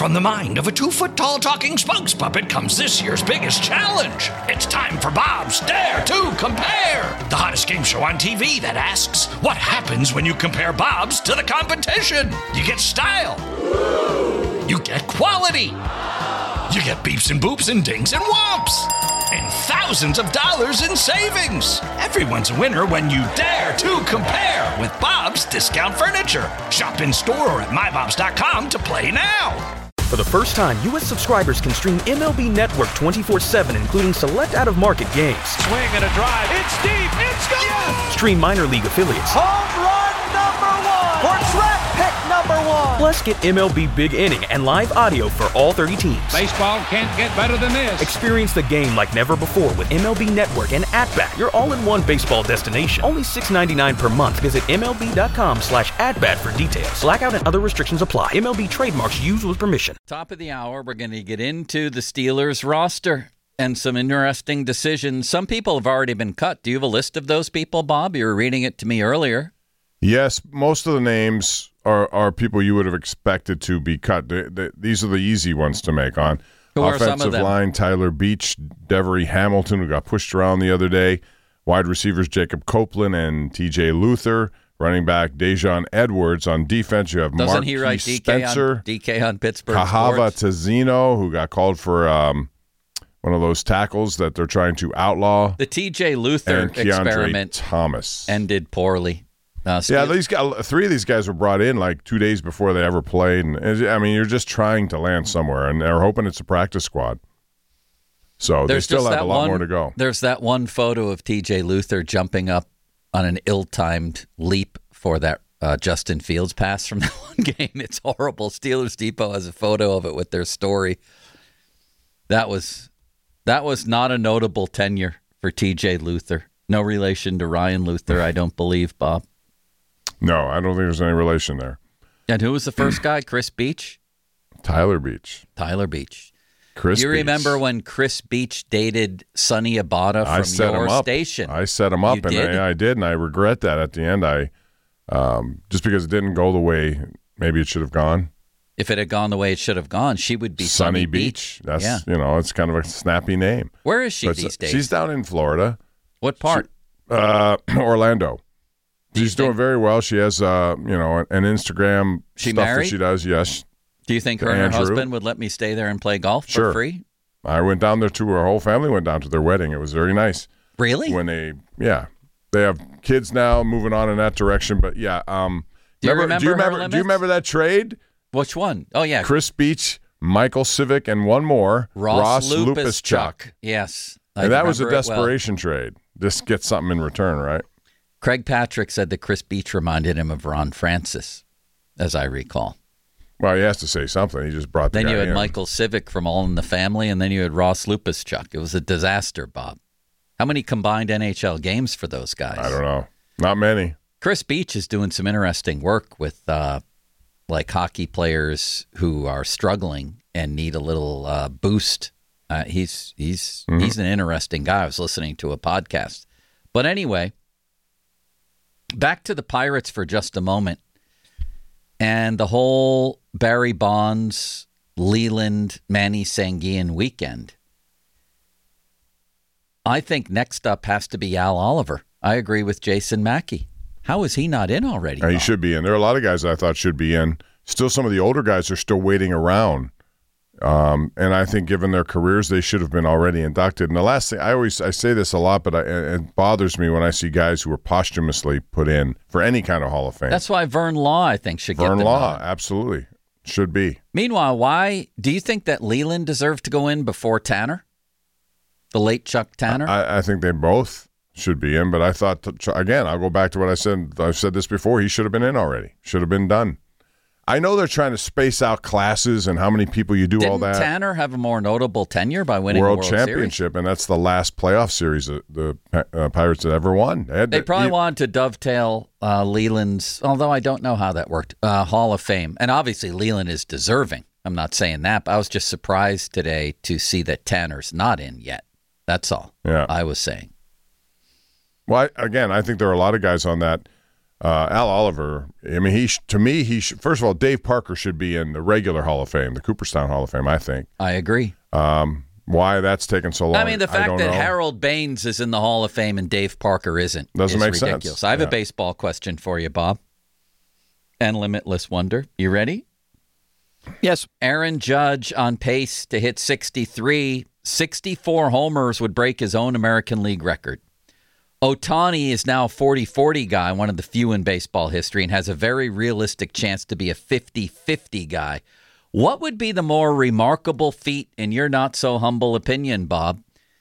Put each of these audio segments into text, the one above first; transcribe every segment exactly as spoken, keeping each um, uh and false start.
From the mind of a two-foot-tall talking spokes puppet comes this year's biggest challenge. It's time for Bob's Dare to Compare, the hottest game show on T V that asks, what happens when you compare Bobs to the competition? You get style. You get quality. You get beeps and boops and dings and whomps. And thousands of dollars in savings. Everyone's a winner when you dare to compare with Bob's Discount Furniture. Shop in store or at my bobs dot com to play now. For the first time, U S subscribers can stream M L B Network twenty-four seven, including select out-of-market games. Swing and a drive. It's deep. It's gone. Yes! Stream minor league affiliates. Home run number one. Or draft pick number one. Plus, get M L B Big Inning and live audio for all thirty teams. Baseball can't get better than this. Experience the game like never before with M L B Network and At-Bat, your all-in-one baseball destination. Only six dollars and ninety-nine cents per month. Visit M L B dot com slash at-bat for details. Blackout and other restrictions apply. M L B trademarks used with permission. Top of the hour, we're going to get into the Steelers roster and some interesting decisions. Some people have already been cut. Do you have a list of those people, Bob? You were reading it to me earlier. Yes, most of the names are, are people you would have expected to be cut. They, they, these are the easy ones to make on. Who are some of Offensive them? line, Tyler Beach, Devery Hamilton, who got pushed around the other day. Wide receivers, Jacob Copeland and T J Luther. Running back, Dejon Edwards. On defense, you have Doesn't Marquis he write D K Spencer. on, D K on Pittsburgh Kahava Sports? Tazino, who got called for um, one of those tackles that they're trying to outlaw. The T J Luther and Keandre experiment Thomas. ended poorly. Uh, Yeah, Steve- these guys, three of these guys were brought in like two days before they ever played. And I mean, you're just trying to land somewhere, and they're hoping it's a practice squad. So There's they still just have that a lot one, more to go. There's that one photo of T J Luther jumping up on an ill-timed leap for that uh, Justin Fields pass from that one game. It's horrible. Steelers Depot has a photo of it with their story. That was that was not a notable tenure for T J Luther. No relation to Ryan Luther, I don't believe, Bob. No, I don't think there's any relation there. And who was the first guy? Chris Beach? Tyler Beach. Tyler Beach. Chris you Beach. remember when Chris Beach dated Sonny Abada I from set your him up. station? I set him up, You and did? I, I did, and I regret that at the end. I um, just because it didn't go the way maybe it should have gone. If it had gone the way it should have gone, she would be Sunny Sunny Beach. That's Yeah. you know, it's kind of a snappy name. Where is she But these days? She's down in Florida. What part? Uh, Orlando. Do you She's doing think- very well. She has, uh, you know, an Instagram She stuff married? that she does. Yes, Do you think her and her Andrew? husband would let me stay there and play golf Sure. for free? I went down there too. Her whole family went down to their wedding. It was very nice. Really? When they, yeah, they have kids now, moving on in that direction. But yeah, um, Do you do you remember her remember? Do limits? you remember that trade? Which one? Oh, yeah. Chris Beach, Michael Civic, and one more, Ross, Lupus Lupus Chuck. Yes. I And that was a remember it well. desperation trade. Just get something in return, right? Craig Patrick said that Chris Beach reminded him of Ron Francis, as I recall. Well, he has to say something. He just brought the Then guy you had in. Michael Civic from All in the Family, and then you had Ross Lupus Chuck. It was a disaster, Bob. How many combined N H L games for those guys? I don't know. Not many. Chris Beach is doing some interesting work with uh, like hockey players who are struggling and need a little uh, boost. Uh, he's he's Mm-hmm. he's an interesting guy. I was listening to a podcast. But anyway, back to the Pirates for just a moment. And the whole Barry Bonds, Leland, Manny Sanguillen weekend. I think next up has to be Al Oliver. I agree with Jason Mackey. How is he not in already? Uh, he Bob? should be in. There are a lot of guys that I thought should be in. Still, some of the older guys are still waiting around. Um, and I think given their careers, they should have been already inducted. And the last thing, I always I say this a lot, but I, it bothers me when I see guys who are posthumously put in for any kind of Hall of Fame. That's why Vern Law, I think, should get Vern the Law, nod. absolutely. Should be. Meanwhile, why do you think that Leland deserved to go in before Tanner? The late Chuck Tanner? I, I think they both should be in, but I thought, to, again, I'll go back to what I said. I've said this before. He should have been in already. Should have been done. I know they're trying to space out classes and how many people you do Didn't all that. Tanner have a more notable tenure by winning World, the World Championship, Series? and that's the last playoff series that the uh, Pirates had ever won. They, had They to- probably he- wanted to dovetail uh, Leland's, although I don't know how that worked, uh, Hall of Fame. And obviously Leland is deserving. I'm not saying that, but I was just surprised today to see that Tanner's not in yet. That's all Yeah. I was saying. Well, I, again, I think there are a lot of guys on that Uh, Al Oliver, I mean, he sh- to me, he sh- first of all, Dave Parker should be in the regular Hall of Fame, the Cooperstown Hall of Fame, I think. I agree. Um, why that's taken so long, I mean, the fact don't that know. Harold Baines is in the Hall of Fame and Dave Parker isn't Doesn't is make ridiculous. sense. I have Yeah. a baseball question for you, Bob. And Limitless Wonder. You ready? Yes. Aaron Judge on pace to hit sixty-three. sixty-four homers would break his own American League record. Ohtani is now a forty forty guy, one of the few in baseball history, and has a very realistic chance to be a fifty fifty guy. What would be the more remarkable feat, in your not-so-humble opinion, Bob?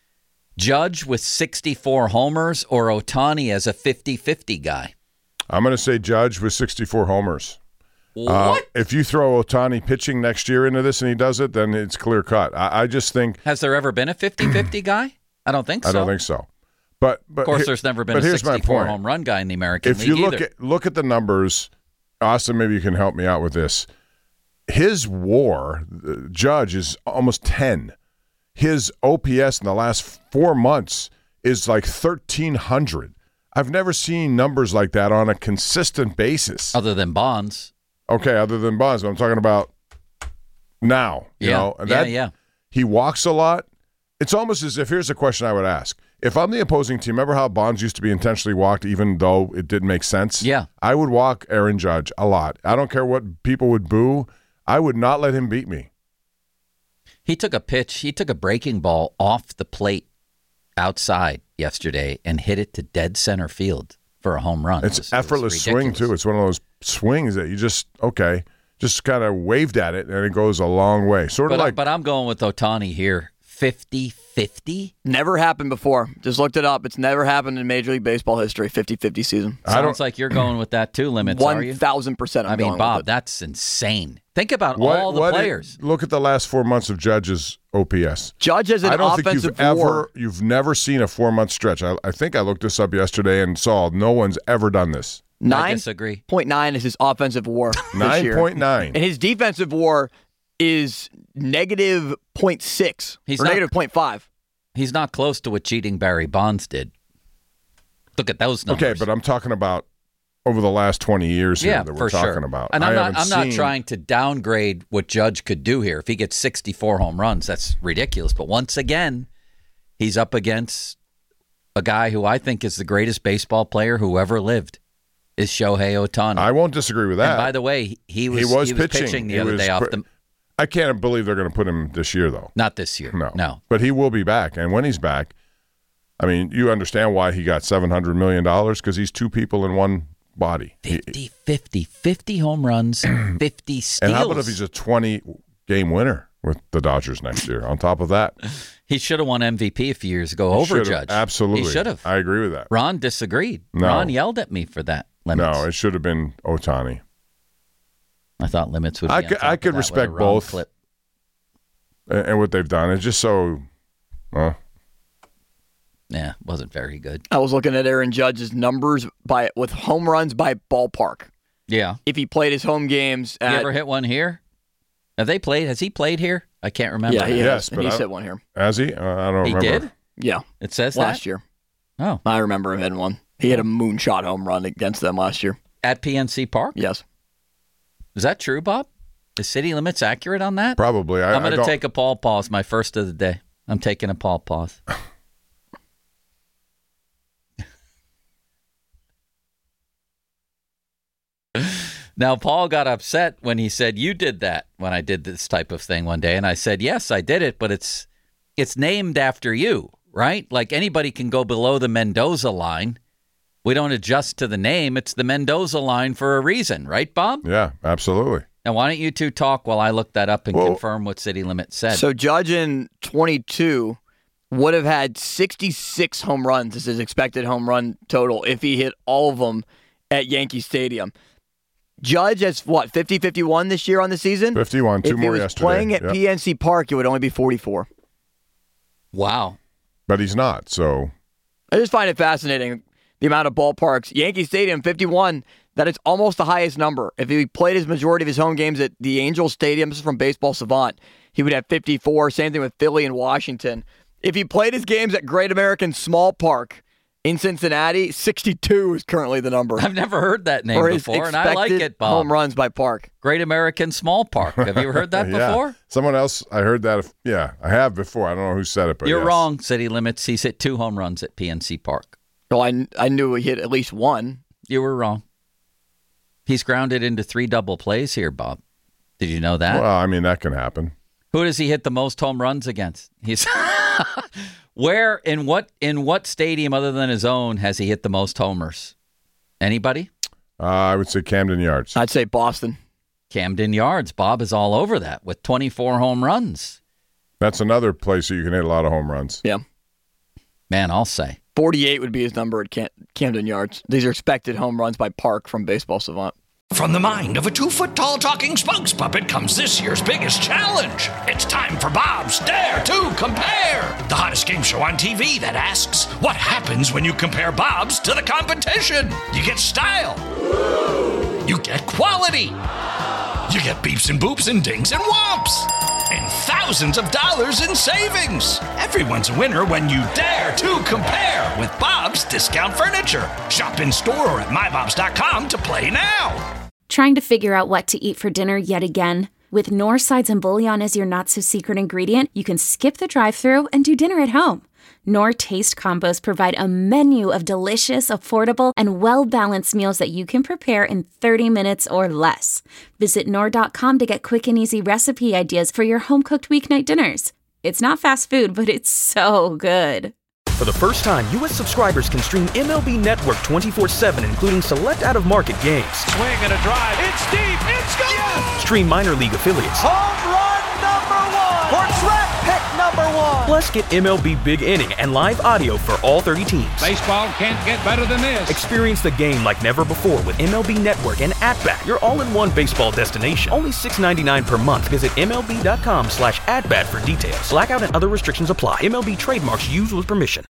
Judge with sixty-four homers or Ohtani as a fifty fifty guy? I'm going to say Judge with sixty-four homers. What? Uh, if you throw Ohtani pitching next year into this and he does it, then it's clear cut. I, I just think. Has there ever been a fifty fifty guy? I don't think so. I don't think so. But, but Of course, he- there's never been but a here's my sixty-four point. home run guy in the American If League you look either. at look at the numbers, Austin, maybe you can help me out with this. His WAR, uh, Judge, is almost ten. His O P S in the last four months is like thirteen hundred. I've never seen numbers like that on a consistent basis. Other than Bonds. Okay, other than Bonds, but I'm talking about now. You Yeah, know, and yeah, that, yeah. He walks a lot. It's almost as if, here's a question I would ask. If I'm the opposing team, remember how Bonds used to be intentionally walked even though it didn't make sense? Yeah. I would walk Aaron Judge a lot. I don't care what people would boo. I would not let him beat me. He took a pitch, he took a breaking ball off the plate outside yesterday and hit it to dead center field for a home run. It's It was- it was effortless swing, ridiculous. too. It's one of those swings that you just, okay, just kind of waved at it, and it goes a long way. Sort of But, like, but I'm going with Ohtani here. fifty fifty? Never happened before. Just looked it up. It's never happened in Major League Baseball history, fifty fifty season. I don't- Sounds like you're going with that too, Limits, are you? one thousand percent I'm I mean, going Bob, with it. that's insane. Think about what, all the what- players. Look at the last four months of Judge's O P S. Judge has an I don't think offensive you've ever, war. you've never seen a four-month stretch. I, I think I looked this up yesterday and saw no one's ever done this. I nine disagree. point nine is his offensive war this year. nine point nine. And his defensive war is negative zero point six He's or not- negative zero point five. He's not close to what cheating Barry Bonds did. Look at those numbers. Okay, but I'm talking about over the last twenty years here yeah, that we're for talking sure. about. And I'm I not. haven't I'm not seen- trying to downgrade what Judge could do here. If he gets sixty-four home runs, that's ridiculous. But once again, he's up against a guy who I think is the greatest baseball player who ever lived. Is Shohei Ohtani. I won't disagree with that. And by the way, he, he was he was pitching, pitching the He other was day off pr- the. I can't believe they're going to put him this year, though. Not this year. No, no. But he will be back, and when he's back, I mean, you understand why he got seven hundred million dollars because he's two people in one body. He- fifty, fifty, fifty home runs, fifty steals. and how about if he's a twenty-game winner with the Dodgers next year? On top of that, He should have won M V P a few years ago He over should've- Judge. Absolutely, He should have. I agree with that. Ron disagreed. No. Ron yelled at me for that. Limits. No, it should have been Ohtani. I thought Limits would be I on could- top I of could that with a respect Ron both. clip. And, and what they've done is just so. Uh, Yeah, wasn't very good. I was looking at Aaron Judge's numbers by with home runs by ballpark. Yeah. If he played his home games You at ever hit one here? Have they played? Has he played here? I can't remember. yeah, he Yes, has. but He's I- hit one here. has he? Uh, I don't He remember. did? Yeah, It says last that? year. Oh, I remember him hitting one. He hit a moonshot home run against them last year. at P N C Park? Yes. Is that true, Bob? Is City Limits accurate on that? Probably. I, I'm I going to don't- take a Paul pause, my first of the day. I'm taking a Paul pause. Now, Paul got upset when he said, you did that when I did this type of thing one day. And I said, yes, I did it, but it's it's named after you, right? Like anybody can go below the Mendoza line. We don't adjust to the name. It's the Mendoza line for a reason, right, Bob? Yeah, absolutely. Now, why don't you two talk while I look that up and Well- confirm what City Limits said? So Judge in twenty-two would have had sixty-six home runs as his expected home run total if he hit all of them at Yankee Stadium. Judge has, what, fifty fifty-one this year on the season? fifty-one, two if more he was yesterday. playing at Yep. P N C Park, it would only be forty-four. Wow. But he's not, so I just find it fascinating, the amount of ballparks. Yankee Stadium, fifty-one, that is almost the highest number. If he played his majority of his home games at the Angels Stadium, this is from Baseball Savant, he would have fifty-four. Same thing with Philly and Washington. If he played his games at Great American Small Park In Cincinnati, sixty-two is currently the number. I've never heard that name Or his before, and I like expected it, Bob. home runs by Park. Great American Small Park. Have you ever heard that Yeah. before? Someone else, I heard that. Yeah, I have before. I don't know who said it, but You're yes. wrong. City limits. He's hit two home runs at P N C Park. Well, I, I knew he hit at least one. You were wrong. He's grounded into three double plays here, Bob. Did you know that? Well, I mean, that can happen. Who does he hit the most home runs against? He's where in what in what stadium other than his own has he hit the most homers? Anybody? Uh, I would say Camden Yards. I'd say Boston. Camden Yards. Bob is all over that with twenty-four home runs. That's another place that you can hit a lot of home runs. Yeah. Man, I'll say. forty-eight would be his number at Cam- Camden Yards. These are expected home runs by Park from Baseball Savant. From the mind of a two-foot-tall talking spokes puppet comes this year's biggest challenge. It's time for Bob's Dare to Compare, the hottest game show on T V that asks, what happens when you compare Bob's to the competition? You get style. You get quality. You get beeps and boops and dings and whomps. And thousands of dollars in savings. Everyone's a winner when you dare to compare with Bob's Discount Furniture. Shop in store or at my bobs dot com to play now. Trying to figure out what to eat for dinner yet again? With Knorr Sides and Bouillon as your not-so-secret ingredient, you can skip the drive-thru and do dinner at home. Knorr Taste Combos provide a menu of delicious, affordable, and well-balanced meals that you can prepare in thirty minutes or less. Visit Knorr dot com to get quick and easy recipe ideas for your home-cooked weeknight dinners. It's not fast food, but it's so good. For the first time, U S subscribers can stream M L B Network twenty-four seven, including select out-of-market games. Swing and a drive. It's deep. It's gone. Yes! Stream minor league affiliates. Home run number one. Or track pick number one. Plus, get M L B Big Inning and live audio for all thirty teams. Baseball can't get better than this. Experience the game like never before with M L B Network and At-Bat, your all-in-one baseball destination. Only six dollars and ninety-nine cents per month. Visit MLB.com slash at-bat for details. Blackout and other restrictions apply. M L B trademarks used with permission.